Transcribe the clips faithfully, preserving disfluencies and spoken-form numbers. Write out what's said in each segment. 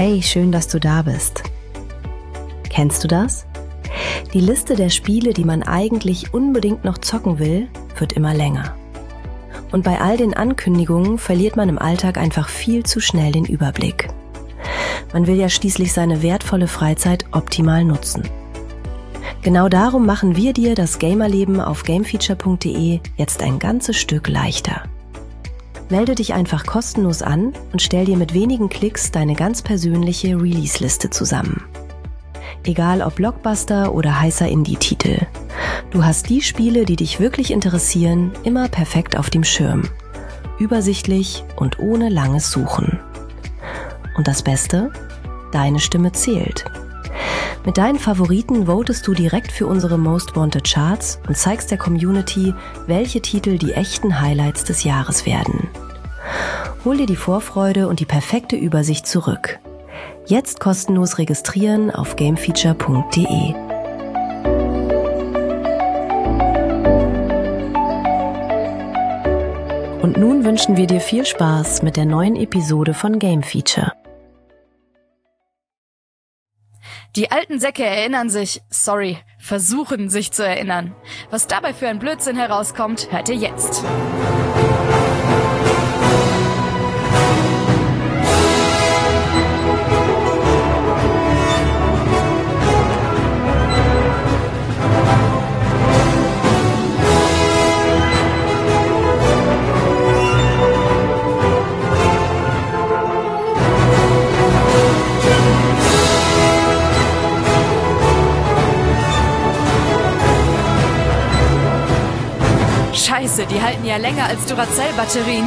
Hey, schön, dass du da bist. Kennst du das? Die Liste der Spiele, die man eigentlich unbedingt noch zocken will, wird immer länger. Und bei all den Ankündigungen verliert man im Alltag einfach viel zu schnell den Überblick. Man will ja schließlich seine wertvolle Freizeit optimal nutzen. Genau darum machen wir dir das Gamerleben auf gamefeature punkt de jetzt ein ganzes Stück leichter. Melde dich einfach kostenlos an und stell dir mit wenigen Klicks deine ganz persönliche Release-Liste zusammen. Egal ob Blockbuster oder heißer Indie-Titel. Du hast die Spiele, die dich wirklich interessieren, immer perfekt auf dem Schirm. Übersichtlich und ohne langes Suchen. Und das Beste? Deine Stimme zählt. Mit deinen Favoriten votest du direkt für unsere Most Wanted Charts und zeigst der Community, welche Titel die echten Highlights des Jahres werden. Hol dir die Vorfreude und die perfekte Übersicht zurück. Jetzt kostenlos registrieren auf gamefeature punkt de. Und nun wünschen wir dir viel Spaß mit der neuen Episode von Game Feature. Die alten Säcke erinnern sich, sorry, versuchen sich zu erinnern. Was dabei für ein Blödsinn herauskommt, hört ihr jetzt. Scheiße, die halten ja länger als Duracell-Batterien.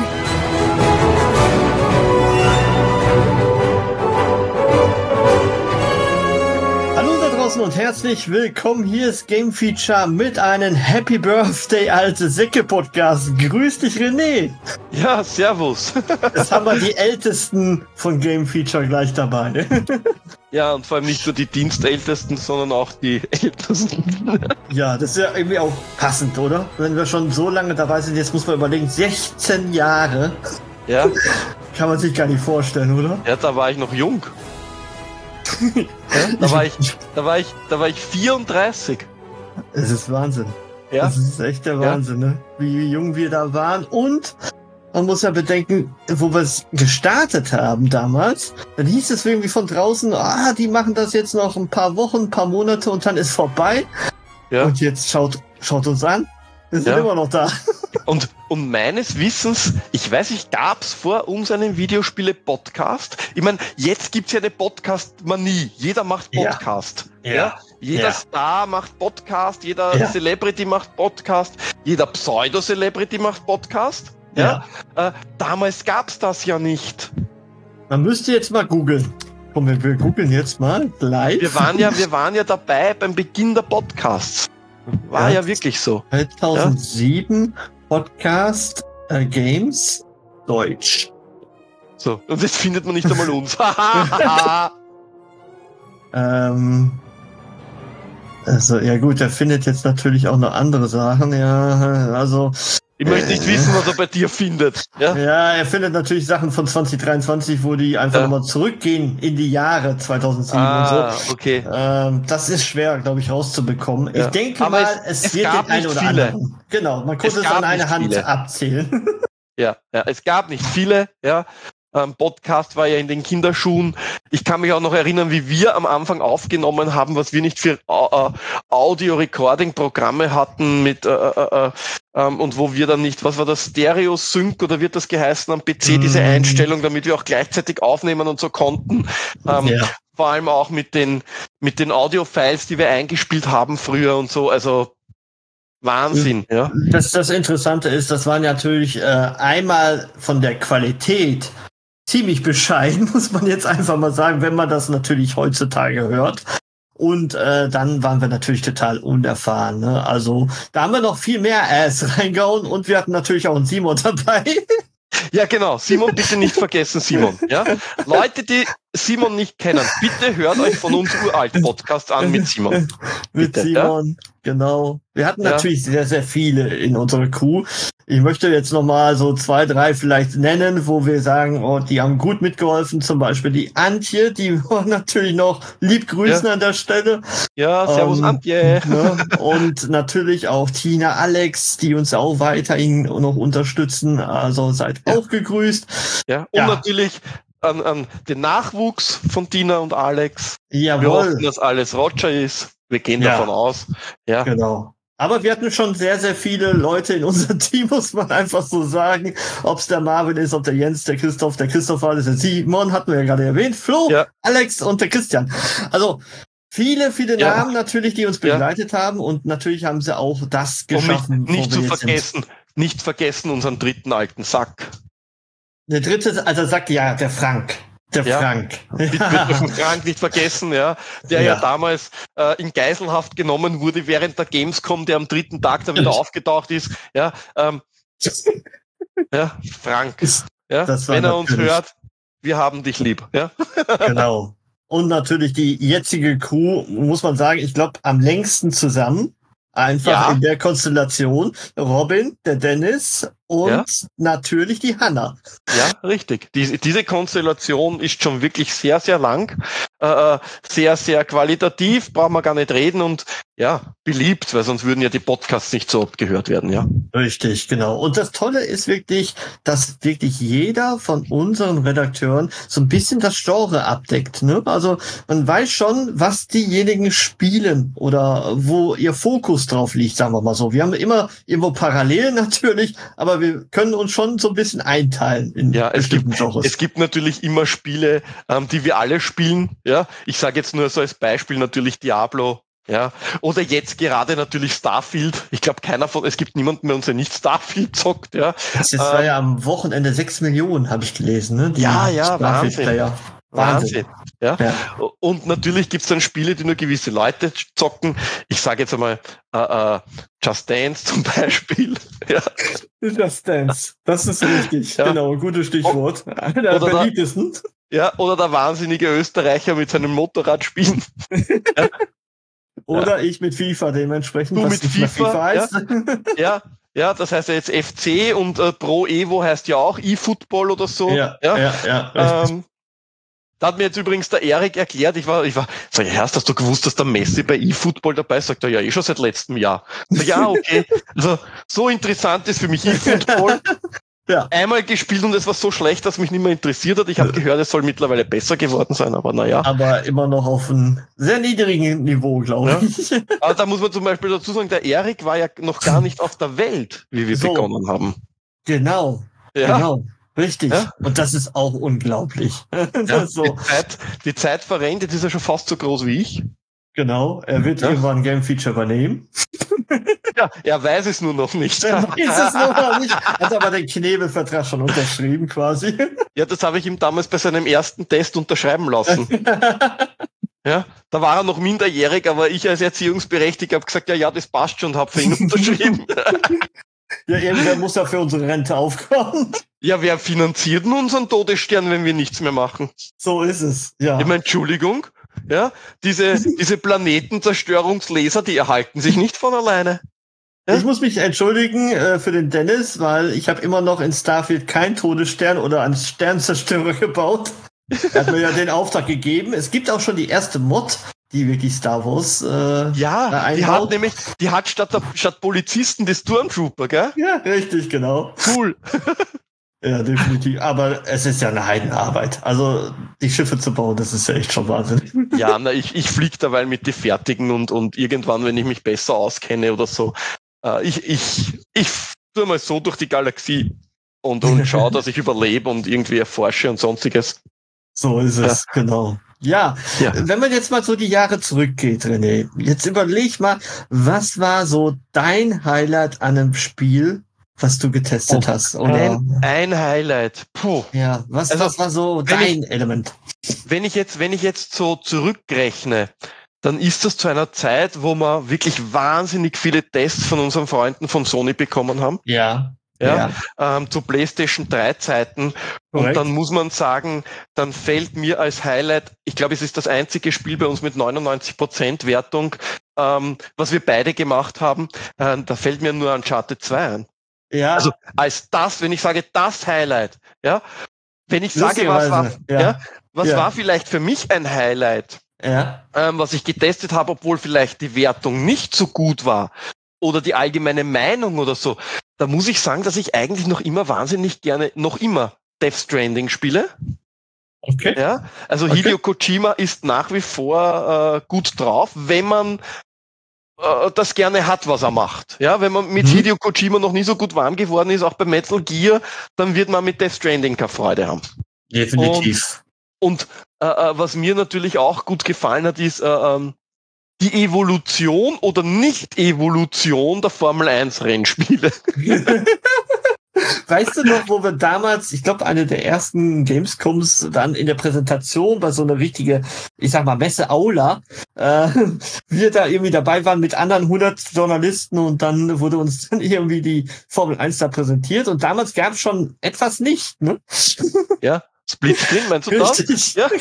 Hallo da draußen und herzlich willkommen. Hier ist Game Feature mit einem Happy Birthday alte Säcke Podcast. Grüß dich, René. Ja, servus. Jetzt haben wir die Ältesten von Game Feature gleich dabei. Ja, und vor allem nicht nur die Dienstältesten, sondern auch die Ältesten. Ja, das ist ja irgendwie auch passend, oder? Wenn wir schon so lange dabei sind, jetzt muss man überlegen, sechzehn Jahre. Ja. Kann man sich gar nicht vorstellen, oder? Ja, da war ich noch jung. Ja, da war ich, da war ich, da war ich vierunddreißig. Es ist Wahnsinn. Ja. Das ist echt der Wahnsinn, ja. Ne? Wie, wie jung wir da waren. Und man muss ja bedenken, wo wir es gestartet haben damals, dann hieß es irgendwie von draußen, ah, die machen das jetzt noch ein paar Wochen, ein paar Monate und dann ist vorbei. Ja. Und jetzt schaut, schaut uns an. Wir sind ja immer noch da. Und, und meines Wissens, ich weiß nicht, gab's vor uns einen Videospiele-Podcast? Ich meine, jetzt gibt's ja eine Podcast-Manie. Jeder macht Podcast. Ja. Ja. Ja. Jeder ja. Star macht Podcast, jeder ja. Celebrity macht Podcast, jeder Pseudo-Celebrity macht Podcast. Ja. ja. Äh, damals gab's das ja nicht. Man müsste jetzt mal googeln. Komm, wir, wir googeln jetzt mal live. Wir waren ja, wir waren ja dabei beim Beginn der Podcasts. War ja, ja wirklich so. zweitausendsieben ja? Podcast äh, Games Deutsch. So, und jetzt findet man nicht einmal uns. ähm, also, ja gut, er findet jetzt natürlich auch noch andere Sachen, ja, also... Ich möchte nicht wissen, was er bei dir findet. Ja, ja, er findet natürlich Sachen von zwanzig dreiundzwanzig, wo die einfach ja. nochmal zurückgehen in die Jahre zweitausendsieben ah, und so. Okay. Ähm, das ist schwer, glaube ich, rauszubekommen. Ja. Ich denke Aber mal, es, es, es wird den einen oder viele. anderen. Genau, man konnte es, es an einer Hand viele. abzählen. Ja, ja, es gab nicht viele, ja. Ähm, Podcast war ja in den Kinderschuhen. Ich kann mich auch noch erinnern, wie wir am Anfang aufgenommen haben, was wir nicht für äh, Audio-Recording-Programme hatten mit äh, äh, äh, und wo wir dann nicht, was war das, Stereo-Sync oder wird das geheißen am P C, mm. diese Einstellung, damit wir auch gleichzeitig aufnehmen und so konnten. Ähm, ja. Vor allem auch mit den mit den Audio-Files, die wir eingespielt haben früher und so, also Wahnsinn, ja. Das, das Interessante ist, das war natürlich äh, einmal von der Qualität ziemlich bescheiden, muss man jetzt einfach mal sagen, wenn man das natürlich heutzutage hört. Und äh, dann waren wir natürlich total unerfahren. Ne? Also da haben wir noch viel mehr Ass reingehauen und wir hatten natürlich auch einen Simon dabei. Ja, genau. Simon, bitte nicht vergessen, Simon. Ja? Leute, die Simon nicht kennen, bitte hört euch von uns uralt Podcast an mit Simon. Mit bitte, Simon. genau. Wir hatten Ja. natürlich sehr, sehr viele in unserer Crew. Ich möchte jetzt noch mal so zwei, drei vielleicht nennen, wo wir sagen, oh, die haben gut mitgeholfen. Zum Beispiel die Antje, die wir natürlich noch lieb grüßen Ja. an der Stelle. Ja, servus Ähm, Antje. Ne? Und natürlich auch Tina, Alex, die uns auch weiterhin noch unterstützen. Also seid Ja. auch gegrüßt. Ja, und Ja. natürlich an, an den Nachwuchs von Tina und Alex. Wir Jawohl. hoffen, dass alles Roger ist. Wir gehen Ja. davon aus. Ja, Genau. Aber wir hatten schon sehr, sehr viele Leute in unserem Team, muss man einfach so sagen. Ob es der Marvin ist, ob der Jens, der Christoph, der Christoph war, das ist der Simon, hatten wir ja gerade erwähnt, Flo, Ja. Alex und der Christian. Also viele, viele Ja. Namen natürlich, die uns Ja. begleitet haben und natürlich haben sie auch das und geschaffen, nicht, nicht wo zu wir jetzt sind. vergessen, nicht vergessen unseren dritten alten Sack. Der dritte, also sagt ja, der Frank. Der Ja. Frank. Bitte dürfen Frank nicht vergessen, ja, der ja, Ja. damals äh, in Geiselhaft genommen wurde während der Gamescom, der am dritten Tag dann wieder Stimmt. aufgetaucht ist. Ja, ähm, ja Frank. Ja, Das war wenn er uns natürlich- hört, wir haben dich lieb. Ja, Genau. Und natürlich die jetzige Crew, muss man sagen, ich glaube, am längsten zusammen. Einfach Ja. in der Konstellation. Robin, der Dennis und Ja. natürlich die Hanna. ja, richtig. Die, diese Konstellation ist schon wirklich sehr, sehr lang, äh, sehr, sehr qualitativ, brauchen wir gar nicht reden und ja, beliebt, weil sonst würden ja die Podcasts nicht so oft gehört werden, ja. Richtig, genau. Und das Tolle ist wirklich, dass wirklich jeder von unseren Redakteuren so ein bisschen das Genre abdeckt. Ne? Also man weiß schon, was diejenigen spielen oder wo ihr Fokus drauf liegt, sagen wir mal so. Wir haben immer irgendwo Parallelen natürlich, aber wir können uns schon so ein bisschen einteilen in Ja, es bestimmten gibt, Genres. es gibt natürlich immer Spiele, ähm, die wir alle spielen. Ja, ich sage jetzt nur so als Beispiel natürlich Diablo. Ja, oder jetzt gerade natürlich Starfield. Ich glaube, keiner von, es gibt niemanden bei uns, der nicht Starfield zockt. Ja, Das jetzt war ähm, ja am Wochenende sechs Millionen, habe ich gelesen. Ne? Die Ja, ja, Starfield-Player. Wahnsinn. Ja. Ja. Und natürlich gibt's dann Spiele, die nur gewisse Leute zocken. Ich sage jetzt einmal äh, äh, Just Dance zum Beispiel. Ja. Just Dance. Das ist richtig. Ja. Genau, gutes Stichwort. Einer der Oder da- beliebtesten. Ja, oder der wahnsinnige Österreicher mit seinem Motorrad spielen. Oder ich mit FIFA dementsprechend. Du was mit nicht mehr FIFA, heißt. Ja, ja, das heißt ja jetzt F C und äh, Pro Evo heißt ja auch eFootball oder so. Ja, ja, ja. ja richtig. Ähm, da hat mir jetzt übrigens der Erik erklärt, ich war, ich war, sag ich, Herrst, hast du gewusst, dass der Messi bei eFootball dabei ist? Sagt er, ja, eh schon seit letztem Jahr. Sag, ja, okay. Also, so interessant ist für mich eFootball. Ja. Einmal gespielt und es war so schlecht, dass mich nicht mehr interessiert hat. Ich habe gehört, es soll mittlerweile besser geworden sein, aber naja. Aber immer noch auf einem sehr niedrigen Niveau, glaube Ja. ich. Aber da muss man zum Beispiel dazu sagen, der Erik war ja noch gar nicht auf der Welt, wie wir So. begonnen haben. Genau. Ja. Genau. Richtig. Ja. Und das ist auch unglaublich. Ja, Das ist so. die, Zeit, die Zeit verrennt, jetzt ist er schon fast so groß wie ich. Genau. Er wird Ja. irgendwann ein Game Feature übernehmen. Ja, er weiß es nur noch nicht. Er weiß es noch nicht. Hat aber den Knebelvertrag schon unterschrieben quasi. Ja, das habe ich ihm damals bei seinem ersten Test unterschreiben lassen. Ja, da war er noch minderjährig, aber ich als Erziehungsberechtigter habe gesagt, ja, ja, das passt schon und habe für ihn unterschrieben. Ja, irgendwer muss ja für unsere Rente aufkommen. Ja, wer finanziert denn unseren Todesstern, wenn wir nichts mehr machen? So ist es. Ja. Ich meine, Entschuldigung, ja, diese, diese Planetenzerstörungslaser, die erhalten sich nicht von alleine. Ja? Ich muss mich entschuldigen äh, für den Dennis, weil ich habe immer noch in Starfield keinen Todesstern oder einen Sternzerstörer gebaut. Er hat mir ja den Auftrag gegeben. Es gibt auch schon die erste Mod, die wirklich Star Wars äh, da Ja, die einbaut. hat nämlich, die hat statt, der, statt Polizisten die Stormtrooper, gell? Ja, richtig, genau. Cool. Ja, definitiv. Aber es ist ja eine Heidenarbeit. Also die Schiffe zu bauen, das ist ja echt schon Wahnsinn. Ja, na, ich, ich fliege derweil mit die fertigen und, und irgendwann, wenn ich mich besser auskenne oder so, äh, ich, ich, ich tue mal so durch die Galaxie und, und schaue, dass ich überlebe und irgendwie erforsche und sonstiges. So ist es, genau. Ja, Ja. wenn man jetzt mal so die Jahre zurückgeht, René, jetzt überleg mal, was war so dein Highlight an einem Spiel, was du getestet Oh, hast? Oder Ein, ein Highlight. Puh. ja, was, Also, was war so wenn dein Element? Wenn ich jetzt, wenn ich jetzt so zurückrechne, dann ist das zu einer Zeit, wo wir wirklich wahnsinnig viele Tests von unseren Freunden von Sony bekommen haben. Ja. Ja, ähm, zu PlayStation drei Zeiten. Und Korrekt. dann muss man sagen, dann fällt mir als Highlight, ich glaube, es ist das einzige Spiel bei uns mit neunundneunzig Prozent Wertung, ähm, was wir beide gemacht haben, äh, da fällt mir nur Uncharted zwei ein. Ja. Also als das, wenn ich sage, das Highlight, ja, wenn ich sage, was war, ja. Ja, was ja. war vielleicht für mich ein Highlight, ja. ähm, was ich getestet habe, obwohl vielleicht die Wertung nicht so gut war oder die allgemeine Meinung oder so, da muss ich sagen, dass ich eigentlich noch immer wahnsinnig gerne, noch immer Death Stranding spiele. Okay. Ja, also okay. Hideo Kojima ist nach wie vor äh, gut drauf, wenn man äh, das gerne hat, was er macht. Ja, wenn man mit mhm. Hideo Kojima noch nie so gut warm geworden ist, auch bei Metal Gear, dann wird man mit Death Stranding keine Freude haben. Definitiv. Und, und äh, was mir natürlich auch gut gefallen hat, ist äh, ähm, die Evolution oder Nicht-Evolution der Formel eins Rennspiele. Weißt du noch, wo wir damals, ich glaube, eine der ersten Gamescoms dann in der Präsentation bei so einer richtige, ich sag mal, Messe-Aula, äh, wir da irgendwie dabei waren mit anderen hundert Journalisten und dann wurde uns dann irgendwie die Formel eins da präsentiert und damals gab es schon etwas nicht, ne? Ja, Splitscreen, meinst du das? Richtig. Ja,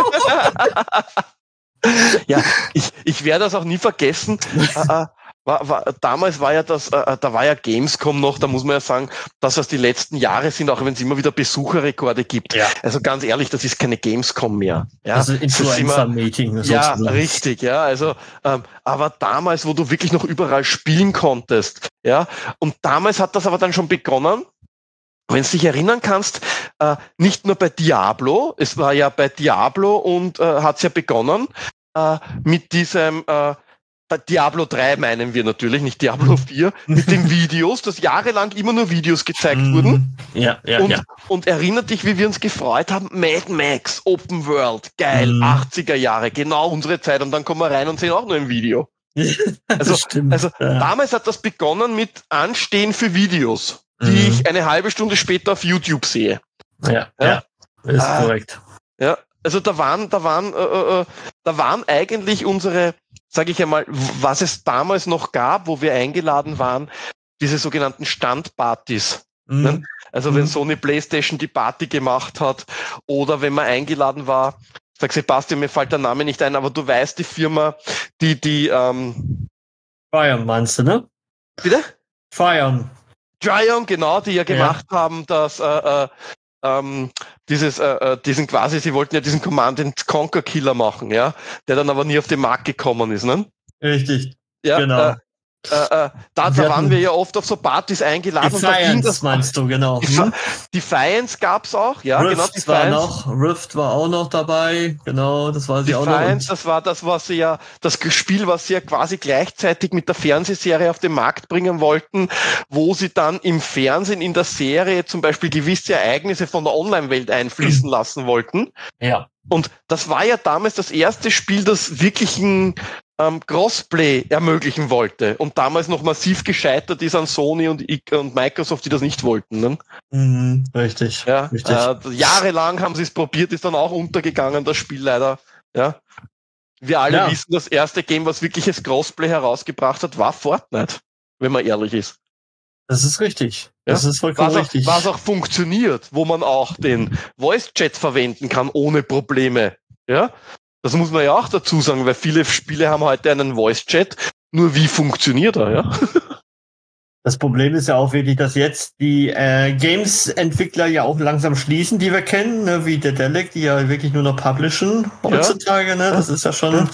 ja, ich, ich werde das auch nie vergessen. äh, War, war, damals war ja das, äh, da war ja Gamescom noch, da muss man ja sagen, dass das die letzten Jahre sind, auch wenn es immer wieder Besucherrekorde gibt. Ja. Also ganz ehrlich, das ist keine Gamescom mehr. Ja, also Influencer-Meeting. Ja, richtig, ja. Also, ähm, aber damals, wo du wirklich noch überall spielen konntest, ja, und damals hat das aber dann schon begonnen. Wenn du dich erinnern kannst, äh, nicht nur bei Diablo, es war ja bei Diablo und äh, hat es ja begonnen äh, mit diesem äh, Diablo drei meinen wir natürlich, nicht Diablo vier, mit den Videos, dass jahrelang immer nur Videos gezeigt wurden. Ja, ja, und, ja. Und erinnert dich, wie wir uns gefreut haben, Mad Max, Open World, geil, mm. achtziger Jahre, genau unsere Zeit, und dann kommen wir rein und sehen auch nur ein Video. Also, also ja. Damals hat das begonnen mit Anstehen für Videos, die mm. ich eine halbe Stunde später auf YouTube sehe. Ja, ja, ja, ist ah, korrekt. Ja, also da waren, da waren, äh, äh, da waren eigentlich unsere, sage ich einmal, was es damals noch gab, wo wir eingeladen waren, diese sogenannten Standpartys. Mm. Ne? Also mm. wenn Sony PlayStation die Party gemacht hat oder wenn man eingeladen war, sag Sebastian, mir fällt der Name nicht ein, aber du weißt, die Firma, die, die, ähm... Triumph meinst du, ne? Bitte? Triumph. Triumph, genau, die ja gemacht ja. haben, dass, äh, äh, ähm, dieses, äh, diesen quasi, sie wollten ja diesen Command and Conquer Killer machen, ja, der dann aber nie auf den Markt gekommen ist, ne? Richtig. Ja, genau. Äh, Äh, äh, da, da waren wir ja oft auf so Partys eingeladen. Defiance, und da ging das, meinst du, genau. Hm? Defiance gab's auch, ja, Rift genau. Defiance war noch, Rift war auch noch dabei, genau, das war sie auch noch. Defiance, das war das, was sie ja, das Spiel, was sie ja quasi gleichzeitig mit der Fernsehserie auf den Markt bringen wollten, wo sie dann im Fernsehen in der Serie zum Beispiel gewisse Ereignisse von der Online-Welt einfließen lassen wollten. Ja. Und das war ja damals das erste Spiel, das wirklich ein ähm, Crossplay ermöglichen wollte und damals noch massiv gescheitert ist an Sony und, und Microsoft, die das nicht wollten. Ne? Mhm, richtig. Ja, richtig. Äh, jahrelang haben sie es probiert, ist dann auch untergegangen, das Spiel leider. Ja. Wir alle ja. wissen, das erste Game, was wirkliches Crossplay herausgebracht hat, war Fortnite, wenn man ehrlich ist. Das ist richtig. Das ja? ist vollkommen was auch, richtig. Was auch funktioniert, wo man auch den Voice-Chat verwenden kann, ohne Probleme. Ja, das muss man ja auch dazu sagen, weil viele Spiele haben heute einen Voice-Chat. Nur wie funktioniert er, ja? Das Problem ist ja auch wirklich, dass jetzt die äh, Games-Entwickler ja auch langsam schließen, die wir kennen, ne, wie Dedelic, die ja wirklich nur noch publishen heutzutage. Ja. Ne? Das ist ja schon...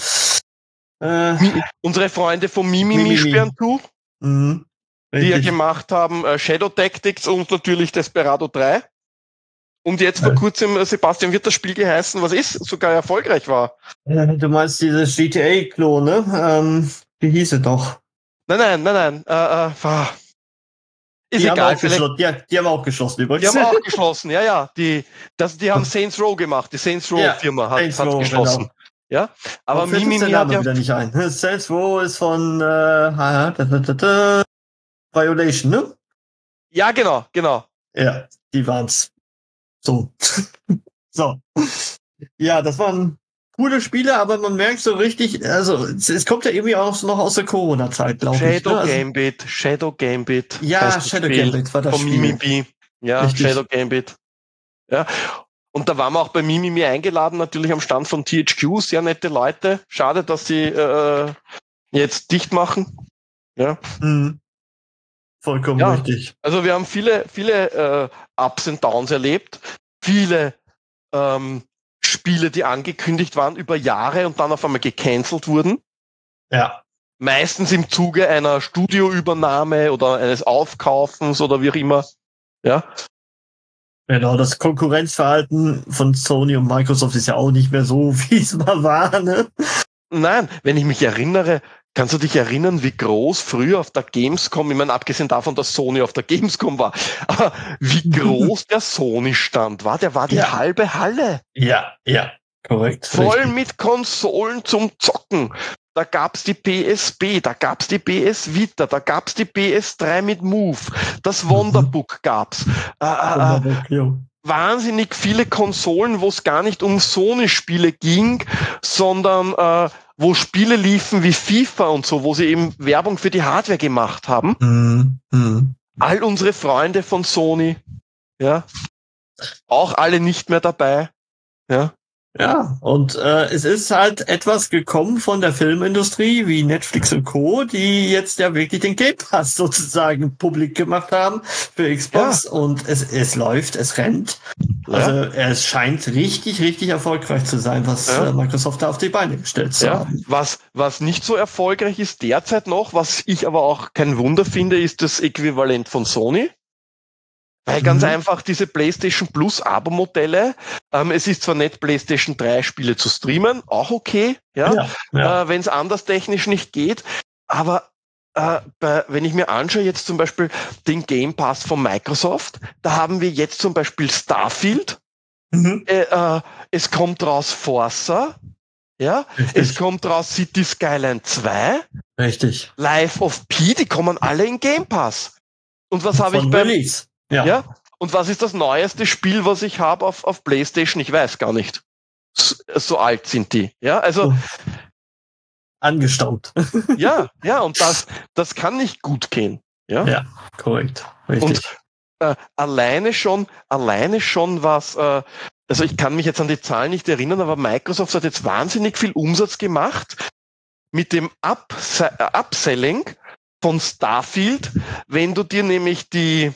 Äh, Unsere Freunde von Mimimi sperren zu. Mhm. Die ja gemacht haben äh, Shadow Tactics und natürlich Desperado drei. Und jetzt vor kurzem, äh, Sebastian, wird das Spiel geheißen, was ist, sogar erfolgreich war. Äh, du meinst dieses G T A-Klon, ne? Ähm, wie hieß es doch? Nein, nein, nein, nein. Äh, äh, ist die egal. Haben auch geschlossen. Die, die haben auch geschlossen übrigens. Die haben auch geschlossen, ja, ja. Die, das, die haben Saints Row gemacht. Die Saints Row-Firma ja, hat, Saints hat Row, geschlossen. Genau. Ja, aber Mimimi hat ja... wieder nicht ein. Saints Row ist von äh, da, da, da, da, Violation, ne? Ja, genau, genau. Ja, die waren's. So. so. Ja, das waren coole Spiele, aber man merkt so richtig, also es, es kommt ja irgendwie auch noch aus der Corona-Zeit, glaube ich. Shadow ne? also, Gambit, Shadow Gambit. Ja, Shadow Spiel Gambit war das von Spiel. Mimimi. Ja, richtig. Shadow Gambit. Ja. Und da waren wir auch bei Mimimi eingeladen, natürlich am Stand von T H Q, sehr nette Leute. Schade, dass sie äh, jetzt dicht machen. Ja. Mhm. Vollkommen ja, richtig. Also wir haben viele, viele äh, Ups und Downs erlebt, viele ähm, Spiele, die angekündigt waren über Jahre und dann auf einmal gecancelt wurden. Ja. Meistens im Zuge einer Studioübernahme oder eines Aufkaufens oder wie auch immer. Ja. Genau, das Konkurrenzverhalten von Sony und Microsoft ist ja auch nicht mehr so, wie es mal war, ne? Nein, wenn ich mich erinnere, kannst du dich erinnern, wie groß früher auf der Gamescom, ich meine, abgesehen davon, dass Sony auf der Gamescom war, aber wie groß der Sony-Stand war, der war die ja. halbe Halle. Ja, ja, korrekt. Voll richtig. Mit Konsolen zum Zocken. Da gab's die P S P, da gab's die P S Vita, da gab's die P S drei mit Move, das Wonderbook gab's. Äh, äh, äh, wahnsinnig viele Konsolen, wo es gar nicht um Sony-Spiele ging, sondern äh, wo Spiele liefen wie FIFA und so, wo sie eben Werbung für die Hardware gemacht haben. Mhm. Mhm. All unsere Freunde von Sony, ja, auch alle nicht mehr dabei, ja. Ja, und äh, es ist halt etwas gekommen von der Filmindustrie wie Netflix und Co., die jetzt ja wirklich den Game Pass sozusagen publik gemacht haben für Xbox ja. und es, es läuft, es rennt. Ja. Also es scheint richtig, richtig erfolgreich zu sein, was ja. äh, Microsoft da auf die Beine gestellt zu ja. haben. Was, was nicht so erfolgreich ist derzeit noch, was ich aber auch kein Wunder finde, ist das Äquivalent von Sony. Weil ganz mhm. einfach diese PlayStation Plus Abo-Modelle, ähm, es ist zwar nett, PlayStation drei Spiele zu streamen, auch okay, ja, ja, ja. äh, wenn es anders technisch nicht geht, aber äh, bei, wenn ich mir anschaue jetzt zum Beispiel den Game Pass von Microsoft, da haben wir jetzt zum Beispiel Starfield, mhm. äh, äh, es kommt raus Forza, ja, Richtig. Es kommt raus City Skyline zwei, Richtig. Life of P, die kommen alle in Game Pass. Und was habe ich beim Release. Ja. ja. Und was ist das neueste Spiel, was ich habe auf, auf PlayStation? Ich weiß gar nicht. So, so alt sind die. Ja, also. Angestaubt. Ja, ja, und das, das kann nicht gut gehen. Ja, ja korrekt. Richtig. Und äh, alleine schon, alleine schon was, äh, also ich kann mich jetzt an die Zahlen nicht erinnern, aber Microsoft hat jetzt wahnsinnig viel Umsatz gemacht mit dem Ups- äh, Upselling von Starfield, wenn du dir nämlich die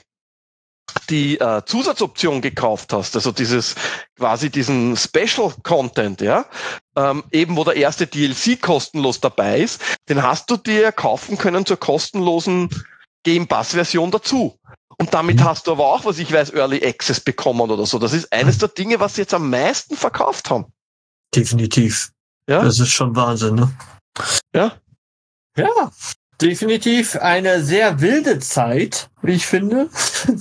die äh, Zusatzoption gekauft hast, also dieses quasi diesen Special Content, ja, ähm, eben wo der erste D L C kostenlos dabei ist, den hast du dir kaufen können zur kostenlosen Game Pass Version dazu. Und damit mhm. hast du aber auch, was ich weiß, Early Access bekommen oder so. Das ist eines der Dinge, was sie jetzt am meisten verkauft haben. Definitiv. Ja. Das ist schon Wahnsinn, ne? Ja. Ja. Definitiv eine sehr wilde Zeit, wie ich finde.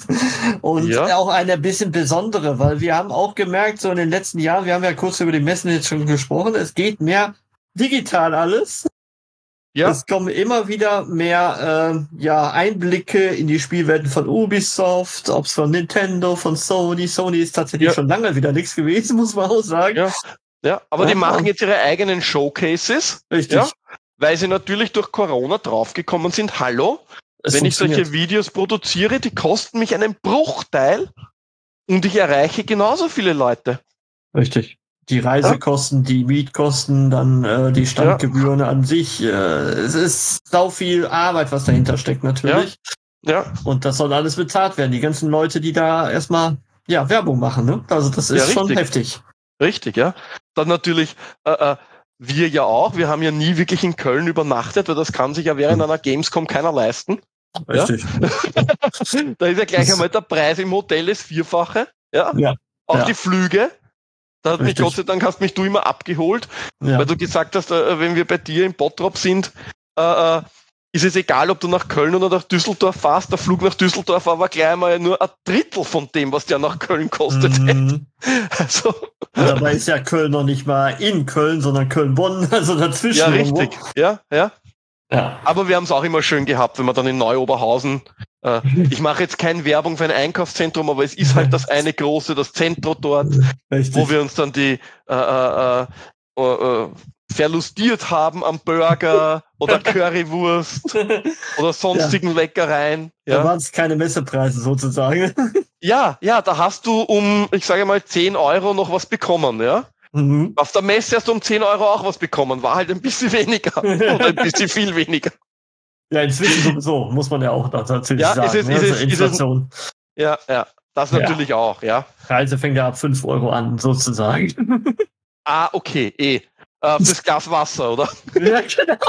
Und ja. auch eine bisschen besondere, weil wir haben auch gemerkt, so in den letzten Jahren, wir haben ja kurz über die Messen jetzt schon gesprochen, es geht mehr digital alles. Ja. Es kommen immer wieder mehr äh, ja, Einblicke in die Spielwelten von Ubisoft, ob es von Nintendo, von Sony. Sony ist tatsächlich ja. schon lange wieder nichts gewesen, muss man auch sagen. Ja, ja aber ja, die machen jetzt ihre eigenen Showcases. Richtig. Ja? Weil sie natürlich durch Corona draufgekommen sind, hallo, es wenn ich solche Videos produziere, die kosten mich einen Bruchteil und ich erreiche genauso viele Leute. Richtig. Die Reisekosten, ja. die Mietkosten, dann äh, die Standgebühren ja. an sich. Äh, es ist sau viel Arbeit, was dahinter steckt natürlich. Ja. ja. Und das soll alles bezahlt werden. Die ganzen Leute, die da erstmal ja Werbung machen. Ne? Also das ist ja, schon heftig. Richtig, ja. Dann natürlich äh, äh, wir ja auch, wir haben ja nie wirklich in Köln übernachtet, weil das kann sich ja während einer Gamescom keiner leisten. Richtig. Ja? Da ist ja gleich das einmal der Preis im Hotel das Vierfache. Ja. ja. Auch ja. die Flüge. Da hat mich Gott sei Dank hast mich du immer abgeholt, ja. weil du gesagt hast, äh, wenn wir bei dir in Bottrop sind, äh, äh, ist es egal, ob du nach Köln oder nach Düsseldorf fährst. Der Flug nach Düsseldorf war aber gleich mal nur ein Drittel von dem, was der nach Köln kostet. Mhm. Also. Dabei ist ja Köln noch nicht mal in Köln, sondern Köln-Bonn, also dazwischen. Ja, richtig. Irgendwo. Ja, ja. Ja. Aber wir haben es auch immer schön gehabt, wenn wir dann in Neu-Oberhausen, äh, ich mache jetzt keine Werbung für ein Einkaufszentrum, aber es ist halt das eine große, das Zentrum dort, richtig. Wo wir uns dann die äh, äh, äh, äh, verlustiert haben am Burger oder Currywurst oder sonstigen ja. Leckereien. Ja. Da waren es keine Messepreise sozusagen. Ja, ja, da hast du um, ich sage mal, zehn Euro noch was bekommen, ja. Mhm. Auf der Messe hast du um zehn Euro auch was bekommen, war halt ein bisschen weniger oder ein bisschen viel weniger. Ja, inzwischen sowieso, muss man ja auch natürlich ja, sagen. Ist es, ne? ist also es, Inflation. Ist es, ja, ja, das natürlich ja. auch, ja. Reise fängt ja ab fünf Euro an, sozusagen. Ah, okay, eh. Äh, fürs Glas Wasser, oder? Ja, genau.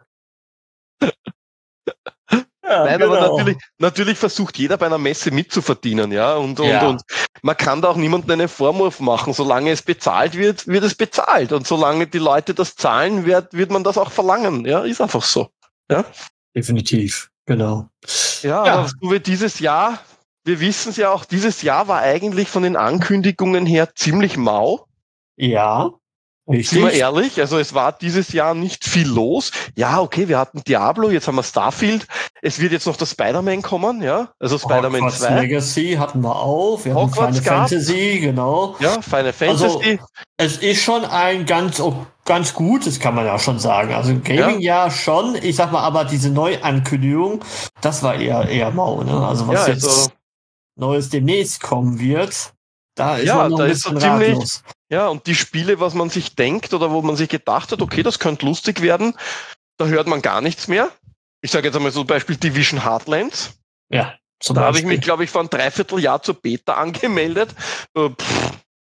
Ja, Nein, genau. aber natürlich, natürlich versucht jeder bei einer Messe mitzuverdienen, ja. Und, und, ja. und man kann da auch niemandem einen Vorwurf machen. Solange es bezahlt wird, wird es bezahlt. Und solange die Leute das zahlen, wird, wird man das auch verlangen. Ja, ist einfach so. Ja? Definitiv, genau. Ja, ja. aber so wie dieses Jahr, wir wissen es ja auch, dieses Jahr war eigentlich von den Ankündigungen her ziemlich mau. Ja. Richtig. Sind wir ehrlich, also es war dieses Jahr nicht viel los. Ja, okay, wir hatten Diablo, jetzt haben wir Starfield. Es wird jetzt noch das Spider-Man kommen, ja, also Spider-Man Hogwarts zwei. Legacy hatten wir auch, wir Hogwarts hatten Final Fantasy, genau. Ja, Final Fantasy. Also, es ist schon ein ganz, ganz gutes, kann man ja schon sagen. Also Gaming ja. ja schon, ich sag mal, aber diese Neuankündigung, das war eher, eher mau, ne? Also was ja, jetzt also, Neues demnächst kommen wird, da ist ja, man noch da ein ist so bisschen ziemlich, ratlos. Ja, und die Spiele, was man sich denkt oder wo man sich gedacht hat, okay, das könnte lustig werden, da hört man gar nichts mehr. Ich sage jetzt einmal so zum Beispiel Division Heartlands. Ja, zum Da habe ich mich, glaube ich, vor einem Dreivierteljahr zur Beta angemeldet. Äh, pff,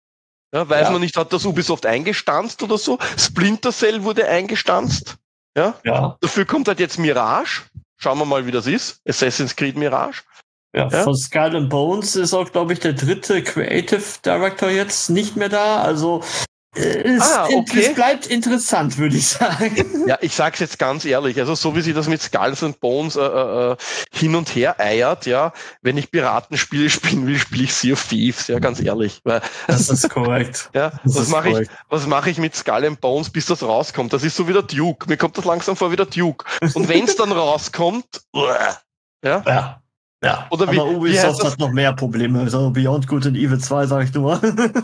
ja, weiß ja. man nicht, hat das Ubisoft eingestanzt oder so. Splinter Cell wurde eingestanzt. Ja? ja. Dafür kommt halt jetzt Mirage. Schauen wir mal, wie das ist. Assassin's Creed Mirage. Ja, ja, von Skull and Bones ist auch, glaube ich, der dritte Creative Director jetzt nicht mehr da. Also es, ah, okay. es bleibt interessant, würde ich sagen. Ja, ich sag's jetzt ganz ehrlich, also so wie sie das mit Skulls and Bones äh, äh, hin und her eiert, ja, wenn ich Piratenspiele spielen will, spiele ich Sea of Thieves, ja, ganz ehrlich. Weil, das ist korrekt. Ja, das was mache ich, was mache ich mit Skull and Bones, bis das rauskommt? Das ist so wie der Duke. Mir kommt das langsam vor wie der Duke. Und wenn's dann rauskommt, ja. ja. Ja, oder aber wie, Ubisoft wie hat noch mehr Probleme. Also Beyond Good and Evil zwei, sag ich nur.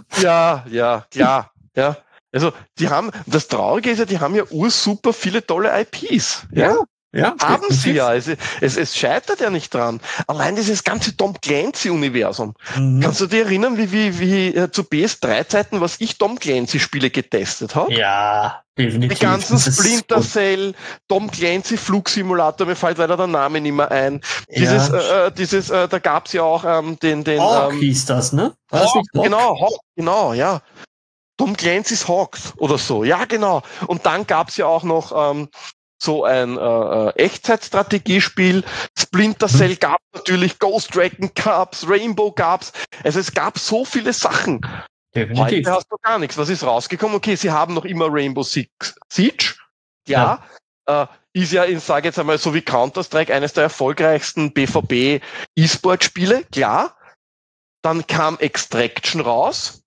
Ja, ja, klar. Ja. Also, die haben, das Traurige ist ja, die haben ja ursuper viele tolle I Ps. Ja. ja. Ja, haben sie ja. Es, es, es scheitert ja nicht dran. Allein dieses ganze Tom Clancy-Universum. Mhm. Kannst du dich erinnern, wie, wie, wie äh, zu P S drei Zeiten, was ich Tom Clancy-Spiele getestet habe? Ja, definitiv. Die ganzen Splinter Cell, Tom Clancy Flugsimulator, mir fällt leider der Name nicht mehr ein. Dieses, ja. äh, dieses, äh, da gab's ja auch ähm, den, den. Hawk ähm, hieß das, ne? Hawk, Hawk? Genau, Hawk, genau, ja. Tom Clancy's Hawks oder so. Ja, genau. Und dann gab's ja auch noch ähm, so ein äh, Echtzeitstrategiespiel. Splinter Cell hm. gab natürlich, Ghost Recon gab's, Rainbow gab's. Also es gab so viele Sachen. Definitiv. Heute hast du gar nichts. Was ist rausgekommen? Okay, sie haben noch immer Rainbow Six Siege. Ja. ja. Äh, ist ja, ich sage jetzt einmal, so wie Counter-Strike, eines der erfolgreichsten B V B-E-Sport-Spiele. Klar. Dann kam Extraction raus.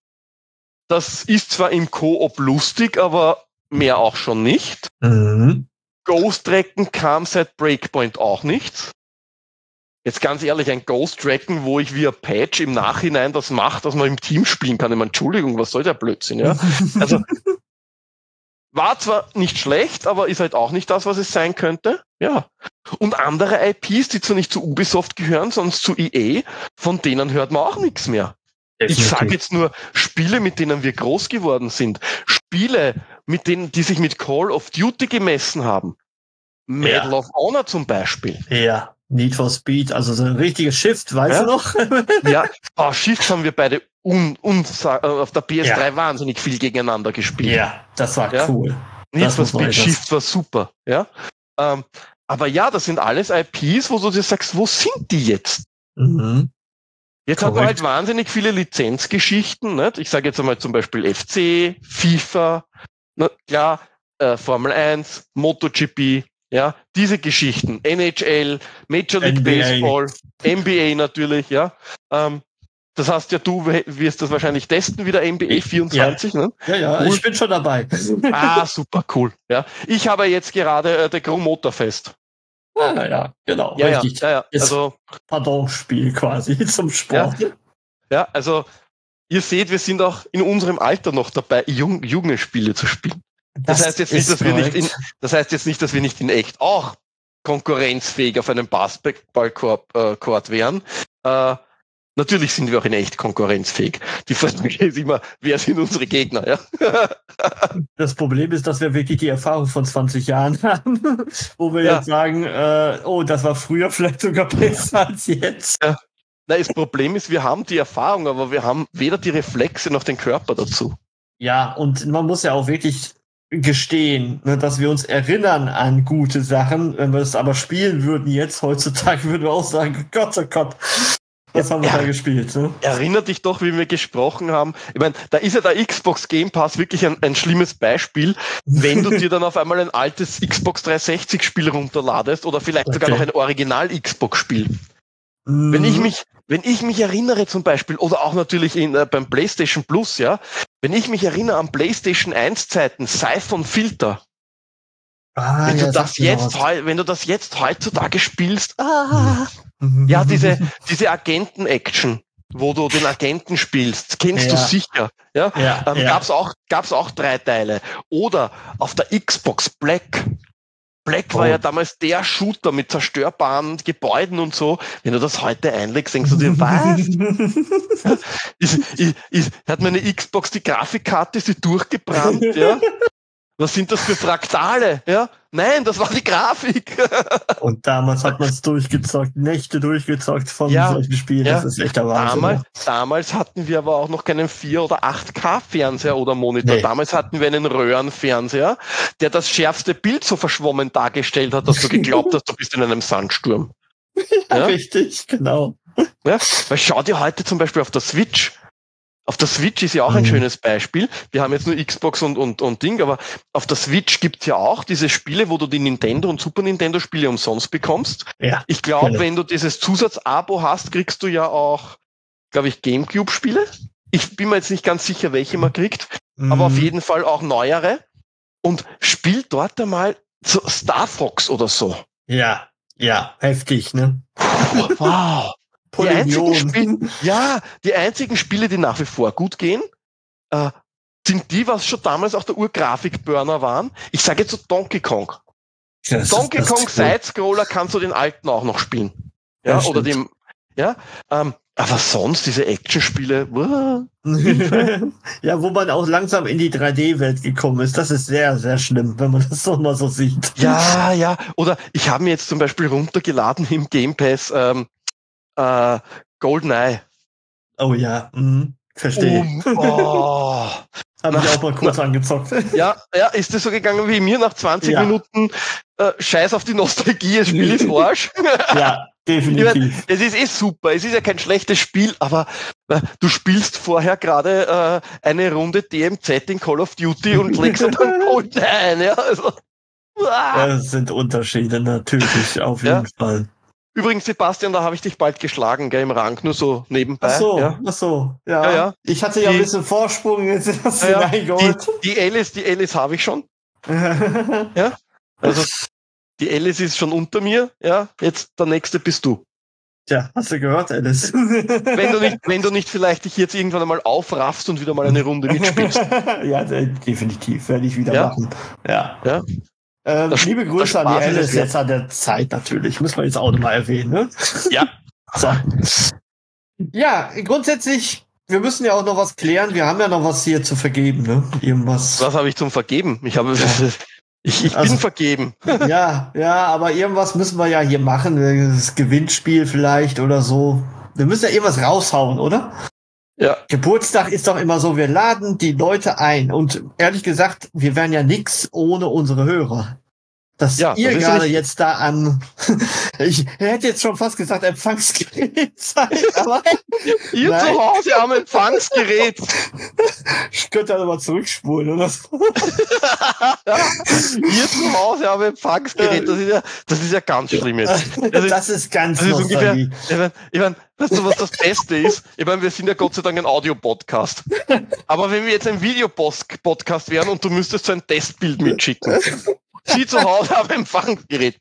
Das ist zwar im Koop lustig, aber mehr auch schon nicht. Mhm. Ghost Recon kam seit Breakpoint auch nicht. Jetzt ganz ehrlich, ein Ghost Recon, wo ich via Patch im Nachhinein das mache, dass man im Team spielen kann. Ich meine, Entschuldigung, was soll der Blödsinn, ja? Also, war zwar nicht schlecht, aber ist halt auch nicht das, was es sein könnte. Ja. Und andere I Ps, die zwar nicht zu Ubisoft gehören, sondern zu E A, von denen hört man auch nichts mehr. Definitiv. Ich sage jetzt nur Spiele, mit denen wir groß geworden sind. Spiele, mit denen, die sich mit Call of Duty gemessen haben. Medal ja. of Honor zum Beispiel. Ja, Need for Speed, also so ein richtiges Shift, weißt ja. du noch? Ja, oh, Shift haben wir beide un, un, auf der P S drei ja. wahnsinnig viel gegeneinander gespielt. Ja, das war ja. cool. Need for Speed Shift war super. Ja, ähm, aber ja, das sind alles I Ps, wo du dir sagst, wo sind die jetzt? Mhm. Jetzt Korrekt. Hat man halt wahnsinnig viele Lizenzgeschichten. Nicht? Ich sage jetzt einmal zum Beispiel F C, FIFA, na, klar, äh, Formel eins, MotoGP, ja, diese Geschichten, N H L, Major League N B A. Baseball, N B A natürlich, ja. Ähm, das heißt ja, du wirst das wahrscheinlich testen, wieder N B A vierundzwanzig, ja. ne? Ja, ja, cool. Ich bin schon dabei. Ah, super, cool. Ja. Ich habe jetzt gerade äh, der Crew Motorfest. Ah, ja, genau. Ja, richtig. Ja, ja, ja. Also, Pardon-Spiel quasi zum Sport. Ja, ja, also ihr seht, wir sind auch in unserem Alter noch dabei, jung, junge Spiele zu spielen. Das, das heißt jetzt nicht, dass wir nicht in, das heißt jetzt nicht, dass wir nicht in echt auch konkurrenzfähig auf einem Basketballcourt äh, wären. Äh, Natürlich sind wir auch in echt konkurrenzfähig. Die Frage ist immer, wer sind unsere Gegner? Ja? Das Problem ist, dass wir wirklich die Erfahrung von zwanzig Jahren haben, wo wir ja. jetzt sagen, äh, oh, das war früher vielleicht sogar besser als jetzt. Ja. Na, das Problem ist, wir haben die Erfahrung, aber wir haben weder die Reflexe noch den Körper dazu. Ja, und man muss ja auch wirklich gestehen, ne, dass wir uns erinnern an gute Sachen. Wenn wir es aber spielen würden jetzt, heutzutage, würden wir auch sagen, Gott, oh Gott, was haben wir ja, da gespielt? Ne? Erinnert dich doch, wie wir gesprochen haben. Ich meine, da ist ja der Xbox Game Pass wirklich ein, ein schlimmes Beispiel, wenn du dir dann auf einmal ein altes Xbox dreihundertsechzig Spiel runterladest oder vielleicht okay. sogar noch ein Original-Xbox-Spiel. Mm. Wenn ich mich, wenn ich mich erinnere zum Beispiel, oder auch natürlich in, äh, beim PlayStation Plus, ja, wenn ich mich erinnere an PlayStation eins Zeiten, Siphon Filter, ah, wenn, ja, du das jetzt, wenn du das jetzt heutzutage spielst, ah, ja, diese, diese Agenten-Action, wo du den Agenten spielst, kennst ja. du sicher. Ja, ja, ähm, ja. Gab's auch, gab's auch drei Teile. Oder auf der Xbox Black. Black oh. war ja damals der Shooter mit zerstörbaren Gebäuden und so. Wenn du das heute einlegst, denkst du dir, was? ist, ist, ist, hat meine Xbox die Grafikkarte, ist die durchgebrannt, ja? Was sind das für Fraktale? Ja? Nein, das war die Grafik. Und damals hat man es durchgezockt, Nächte durchgezockt von ja, solchen Spielen. Ja. Das ist echt der Wahnsinn. Damals, damals hatten wir aber auch noch keinen vier- oder acht K-Fernseher oder Monitor. Nee. Damals hatten wir einen Röhrenfernseher, der das schärfste Bild so verschwommen dargestellt hat, dass du geglaubt hast, du bist in einem Sandsturm. Ja, ja? Richtig, genau. Ja? Weil schau dir heute zum Beispiel auf der Switch. Auf der Switch ist ja auch ein mhm. schönes Beispiel. Wir haben jetzt nur Xbox und, und, und Ding, aber auf der Switch gibt's ja auch diese Spiele, wo du die Nintendo und Super Nintendo Spiele umsonst bekommst. Ja, ich glaube, genau. wenn du dieses Zusatzabo hast, kriegst du ja auch, glaube ich, Gamecube Spiele. Ich bin mir jetzt nicht ganz sicher, welche man kriegt, mhm. aber auf jeden Fall auch neuere. Und spiel dort einmal so Star Fox oder so. Ja, ja, heftig, ne? Wow. Die einzigen, Spiele, ja, die einzigen Spiele, die nach wie vor gut gehen, äh, sind die, was schon damals auch der Ur-Grafik-Burner waren. Ich sage jetzt so Donkey Kong. Das Donkey Kong cool. Side-Scroller kannst du den alten auch noch spielen. Ja, ja oder dem, ja, ähm, aber sonst diese Action-Spiele, ja, wo man auch langsam in die drei D-Welt gekommen ist. Das ist sehr, sehr schlimm, wenn man das so mal so sieht. Ja, ja, oder ich habe mir jetzt zum Beispiel runtergeladen im Game Pass, ähm, Uh, GoldenEye. Oh ja, mhm. Verstehe. Um, oh. Habe ich auch mal kurz na, angezockt. Ja, ja, ist das so gegangen wie mir nach zwanzig ja. Minuten äh, Scheiß auf die Nostalgie, das Spiel ist Arsch. Ja, definitiv. Ich mein, es ist eh super, es ist ja kein schlechtes Spiel, aber äh, du spielst vorher gerade äh, eine Runde D M Z in Call of Duty und legst dann GoldenEye ein. Ja, also, ja, das sind Unterschiede, natürlich, auf jeden ja. Fall. Übrigens, Sebastian, da habe ich dich bald geschlagen, gell, im Rang, nur so nebenbei. Ach so, ja. ach so, ja. ja, ja. Ich hatte ja die, ein bisschen Vorsprung, jetzt hast du ja, reingeholt. Die, die Alice, die Alice habe ich schon. Ja, also die Alice ist schon unter mir, ja, jetzt der nächste bist du. Tja, hast du gehört, Alice? Wenn du nicht, wenn du nicht vielleicht dich jetzt irgendwann einmal aufraffst und wieder mal eine Runde mitspielst. Ja, definitiv, werde ich wieder ja? machen. Ja. Ja. Ähm, liebe Grüße an die Alice jetzt an der Zeit natürlich. Muss man jetzt auch nochmal erwähnen, ne? Ja. So. Ja, grundsätzlich, wir müssen ja auch noch was klären. Wir haben ja noch was hier zu vergeben, ne? Irgendwas. Was habe ich zum Vergeben? Ich habe, ich, ich also, bin vergeben. Ja, ja, aber irgendwas müssen wir ja hier machen. Das Gewinnspiel vielleicht oder so. Wir müssen ja irgendwas raushauen, oder? Ja. Geburtstag ist doch immer so, wir laden die Leute ein. Und ehrlich gesagt, wir wären ja nix ohne unsere Hörer. Dass ja, ihr das gerade jetzt da am, ich hätte jetzt schon fast gesagt, Empfangsgerät seid, aber ihr nein. Zu Hause am Empfangsgerät. Ich könnte da mal zurückspulen, oder so. Ja, ihr zu Hause am Empfangsgerät, das ist ja, das ist ja ganz schlimm jetzt. Das ist, das ist ganz das ist ungefähr, ich meine, ich mein, weißt du, was das Beste ist? Ich meine, wir sind ja Gott sei Dank ein Audio-Podcast. Aber wenn wir jetzt ein Videopodcast wären und du müsstest so ein Testbild mitschicken. Sie zu Hause am Empfangsgerät.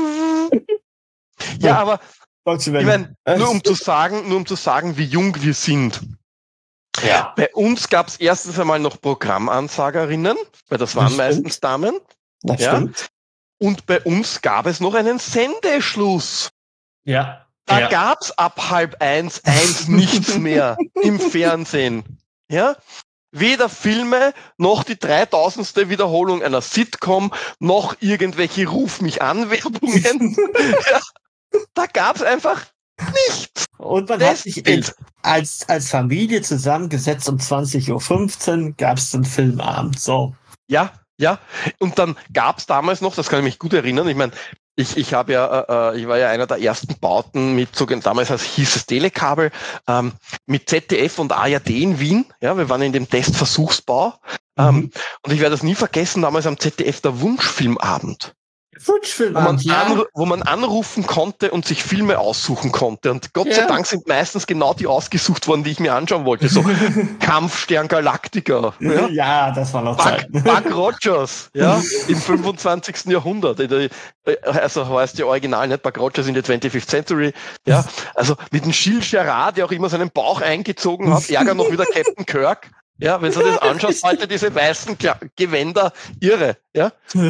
Ja, aber ich meine, nur um zu sagen, nur um zu sagen, wie jung wir sind. Ja. Bei uns gab es erstens einmal noch Programmansagerinnen, weil das waren das meistens Damen. Das ja. stimmt. Und bei uns gab es noch einen Sendeschluss. Ja. Da ja. gab's ab halb eins, eins nichts mehr im Fernsehen. Ja? Weder Filme, noch die dreitausendste Wiederholung einer Sitcom, noch irgendwelche Ruf-mich-an-Werbungen. Ja? Da gab's einfach nichts. Und man das hat sich als, als Familie zusammengesetzt um zwanzig Uhr fünfzehn, gab's einen Filmabend. So. Ja, ja. Und dann gab's damals noch, das kann ich mich gut erinnern, ich meine, Ich, ich habe ja, äh, ich war ja einer der ersten Bauten mit sogar damals als hieß es Telekabel, ähm, mit Z D F und A R D in Wien. Ja, wir waren in dem Testversuchsbau. Mhm. Ähm, und ich werde das nie vergessen, damals am Z D F der Wunschfilmabend. Wunschfilmabend, wo man, ja. anru- wo man anrufen konnte und sich Filme aussuchen konnte. Und Gott ja. sei Dank sind meistens genau die ausgesucht worden, die ich mir anschauen wollte. So Kampfstern Galactica. Ja, ja das war noch Buck, Zeit. Buck Rogers, ja, im fünfundzwanzigsten Jahrhundert. Also heißt ja original nicht Buck Rogers in der twenty-fifth Century. Ja, also mit dem Gilles Gerard, der auch immer seinen Bauch eingezogen hat, ärger noch wieder Captain Kirk. Ja, wenn du das anschaust, heute diese weißen Gewänder, irre. Ja.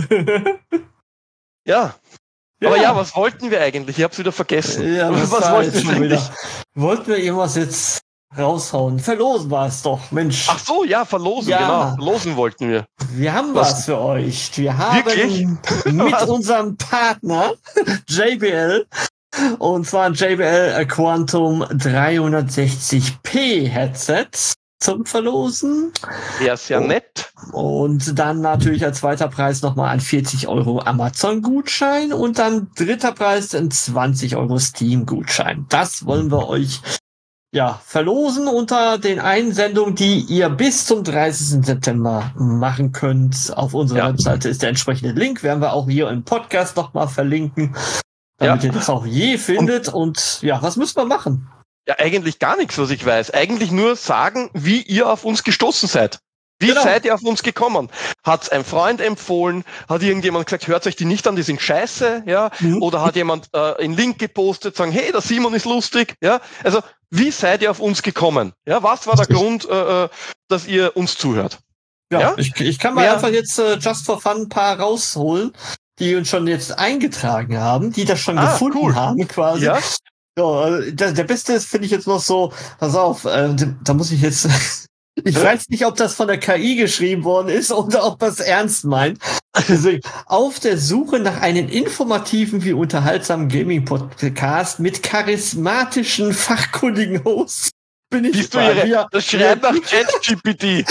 Ja. Ja. Aber ja, was wollten wir eigentlich? Ich hab's wieder vergessen. Ja, was, was wollten wir schon wieder? Wollten wir irgendwas jetzt raushauen? Verlosen war es doch, Mensch. Ach so, ja, verlosen, ja. genau. Verlosen wollten wir. Wir haben was, was für euch. Wir haben Wirklich? mit unserem Partner J B L, und zwar ein J B L Quantum dreihundertsechzig p Headset zum Verlosen. Ja, sehr oh. nett. Und dann natürlich als zweiter Preis nochmal ein vierzig Euro Amazon-Gutschein und dann dritter Preis ein zwanzig Euro Steam-Gutschein. Das wollen wir euch ja verlosen unter den Einsendungen, die ihr bis zum dreißigsten September machen könnt. Auf unserer ja. Webseite ist der entsprechende Link. Werden wir auch hier im Podcast nochmal verlinken, damit ja. ihr das auch je findet. Und, und ja, was müssen wir machen? Ja, eigentlich gar nichts, was ich weiß. Eigentlich nur sagen, wie ihr auf uns gestoßen seid. Wie genau. seid ihr auf uns gekommen? Hat's ein Freund empfohlen? Hat irgendjemand gesagt, hört euch die nicht an, die sind scheiße? Ja? Mhm. Oder hat jemand äh, einen Link gepostet, sagen, hey, der Simon ist lustig? Ja? Also, wie seid ihr auf uns gekommen? Ja, was war der ich Grund, äh, dass ihr uns zuhört? Ja, ja? Ich, ich kann mal ja. einfach jetzt äh, just for fun ein paar rausholen, die uns schon jetzt eingetragen haben, die das schon ah, gefunden cool. haben quasi. Ja? Ja, der, der Beste ist, finde ich jetzt noch so, pass auf, äh, da muss ich jetzt, ich ja. weiß nicht, ob das von der K I geschrieben worden ist oder ob das ernst meint. Deswegen, auf der Suche nach einem informativen wie unterhaltsamen Gaming-Podcast mit charismatischen, fachkundigen Hosts bin ich Bist du ihre, via, das schreibt nach ChatGPT.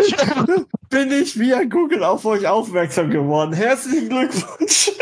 bin ich via Google auf euch aufmerksam geworden. Herzlichen Glückwunsch.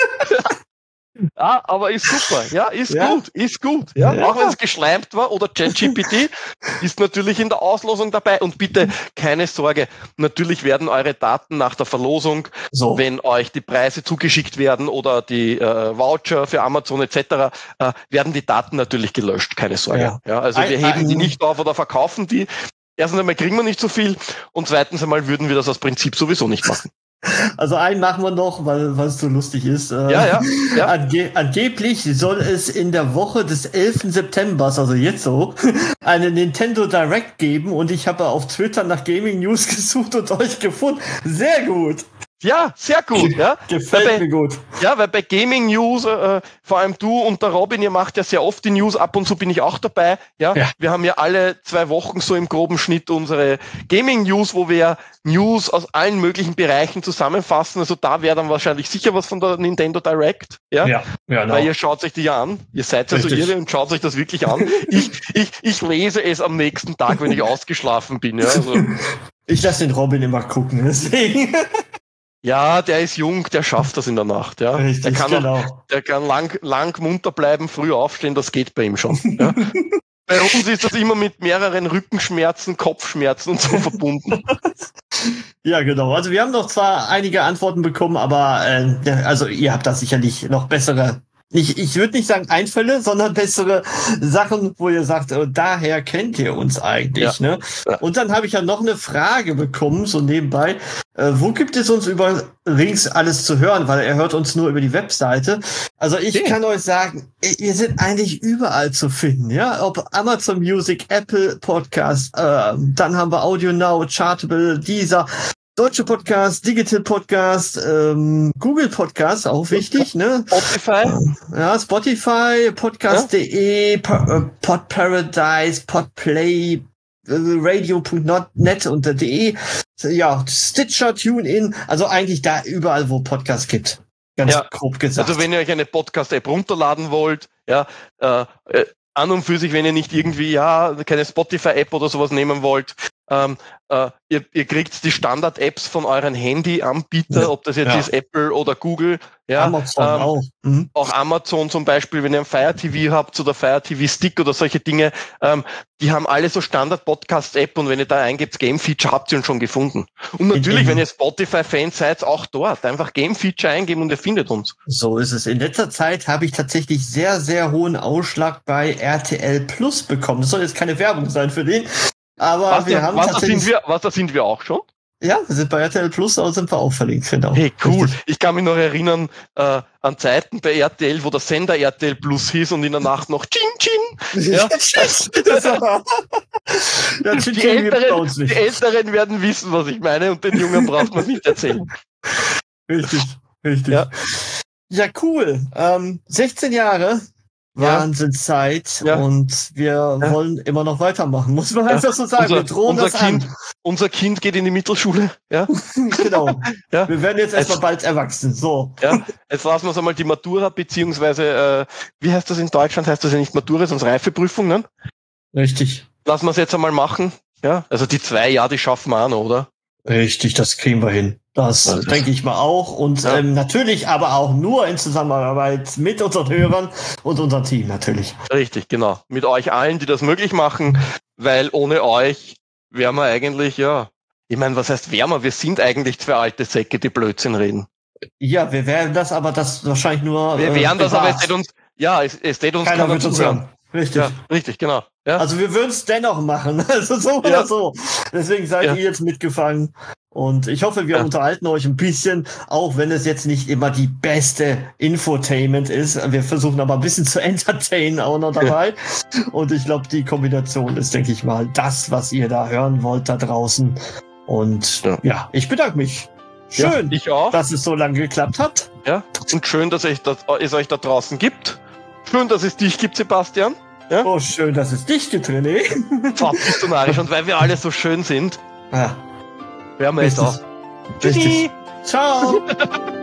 Ja, aber ist super. Ja, ist ja. gut, ist gut. Ja, ja. Auch wenn es geschleimt war oder ChatGPT ist natürlich in der Auslosung dabei. Und bitte keine Sorge, natürlich werden eure Daten nach der Verlosung, so. wenn euch die Preise zugeschickt werden oder die äh, Voucher für Amazon et cetera, äh, werden die Daten natürlich gelöscht. Keine Sorge. Ja. Ja, also wir heben ein, die nicht auf oder verkaufen die. Erstens einmal kriegen wir nicht so viel und zweitens einmal würden wir das aus Prinzip sowieso nicht machen. Also einen machen wir noch, weil weil es so lustig ist. Ja, ja, ja. Ange- angeblich soll es in der Woche des elften September, also jetzt so, eine Nintendo Direct geben und ich habe auf Twitter nach Gaming News gesucht und euch gefunden. Sehr gut. Ja, sehr gut. Ja. Gefällt bei, mir gut. Ja, weil bei Gaming News, äh, vor allem du und der Robin, ihr macht ja sehr oft die News, ab und zu bin ich auch dabei. Ja, ja. Wir haben ja alle zwei Wochen so im groben Schnitt unsere Gaming News, wo wir News aus allen möglichen Bereichen zusammenfassen. Also da wäre dann wahrscheinlich sicher was von der Nintendo Direct. Ja, ja, ja genau. Weil ihr schaut euch die ja an. Ihr seid ja so irre und schaut euch das wirklich an. ich, ich, ich lese es am nächsten Tag, wenn ich ausgeschlafen bin. Ja, also. Ich lasse den Robin immer gucken, deswegen. Ja, der ist jung, der schafft das in der Nacht. Ja, Richtig, der kann, genau. auch, der kann lang, lang munter bleiben, früh aufstehen, das geht bei ihm schon. Ja. Bei uns ist das immer mit mehreren Rückenschmerzen, Kopfschmerzen und so verbunden. Ja, genau. Also wir haben noch zwar einige Antworten bekommen, aber äh, also ihr habt da sicherlich noch bessere, nicht, ich würde nicht sagen Einfälle, sondern bessere Sachen, wo ihr sagt, oh, daher kennt ihr uns eigentlich. Ja. Ne? Ja. Und dann habe ich ja noch eine Frage bekommen, so nebenbei. Äh, wo gibt es uns übrigens alles zu hören? Weil er hört uns nur über die Webseite. Also ich okay. kann euch sagen, ihr seid eigentlich überall zu finden. Ja, ob Amazon Music, Apple Podcast, äh, dann haben wir Audio Now, Chartable, Deezer. Deutsche Podcast, Digital Podcast, ähm, Google Podcast, auch wichtig, ne? Spotify. Ja, Spotify, podcast punkt de, ja? Pod Paradise, Podplay, radio punkt net unter de, ja, Stitcher, TuneIn, also eigentlich da überall, wo Podcasts gibt. Ganz ja. grob gesagt. Also wenn ihr euch eine Podcast-App runterladen wollt, ja, äh, äh, an und für sich, wenn ihr nicht irgendwie, ja, keine Spotify-App oder sowas nehmen wollt, ähm, äh, ihr, ihr kriegt die Standard-Apps von euren Handy-Anbieter, ja. ob das jetzt ja. ist Apple oder Google, ja, Amazon ähm, auch. Mhm. Auch Amazon zum Beispiel, wenn ihr einen Fire T V habt oder Fire T V Stick oder solche Dinge, ähm, die haben alle so Standard-Podcast-App und wenn ihr da eingebt, Game-Feature, habt ihr ihn schon gefunden. Und natürlich, wenn ihr Spotify-Fans seid, auch dort. Einfach Game-Feature eingeben und ihr findet uns. So ist es. In letzter Zeit habe ich tatsächlich sehr, sehr hohen Ausschlag bei R T L Plus bekommen. Das soll jetzt keine Werbung sein für den. Aber was, wir haben was, tatsächlich... Da sind wir, was, da sind wir auch schon? Ja, wir sind bei R T L Plus, da sind wir auch verlinkt, genau. Hey, cool. Richtig. Ich kann mich noch erinnern äh, an Zeiten bei R T L, wo der Sender R T L Plus hieß und in der Nacht noch Chin Chin. Ja, ja, Chin die, Älteren, die Älteren werden wissen, was ich meine, und den Jungen braucht man nicht erzählen. Richtig, richtig. Ja, ja cool. Ähm, sechzehn Jahre. Wahnsinnszeit ja. und wir ja. wollen immer noch weitermachen, muss man ja. einfach so sagen. Unser, wir drohen unser das Kind, an. Unser Kind geht in die Mittelschule. Ja? Genau. Ja. Wir werden jetzt erstmal bald erwachsen. So. Ja. Jetzt lassen wir uns einmal die Matura, beziehungsweise, äh, wie heißt das in Deutschland? Heißt das ja nicht Matura, sondern Reifeprüfung, ne? Richtig. Lassen wir es jetzt einmal machen. Ja. Also die zwei Jahre, die schaffen wir auch noch, oder? Richtig, das kriegen wir hin. Das ja, denke ich mal auch. Und ja. ähm, natürlich aber auch nur in Zusammenarbeit mit unseren Hörern und unserem Team natürlich. Richtig, genau. Mit euch allen, die das möglich machen, weil ohne euch wären wir eigentlich, ja, ich meine, was heißt wären wir? Wir sind eigentlich zwei alte Säcke, die Blödsinn reden. Ja, wir wären das, aber das wahrscheinlich nur Wir wären äh, das, aber es steht uns, ja, es, es steht uns keiner, keiner wird uns hören. Richtig. Ja, richtig, genau. Ja. Also wir würden es dennoch machen, also so oder ja. so. Deswegen seid ja. ihr jetzt mitgefangen und ich hoffe, wir ja. unterhalten euch ein bisschen, auch wenn es jetzt nicht immer die beste Infotainment ist. Wir versuchen aber ein bisschen zu entertainen auch noch dabei. Ja. Und ich glaube, die Kombination ist, denke ich mal, das, was ihr da hören wollt da draußen. Und ja, ja ich bedanke mich. Schön, ja, ich auch. dass es so lange geklappt hat. Ja, und schön, dass es, dass es euch da draußen gibt. Schön, dass es dich gibt, Sebastian. Ja? Oh, schön, dass es dich gibt, René. Pfad, bist du narrisch. Und weil wir alle so schön sind, ja. hören wir jetzt auf. Tschüssi. Ciao.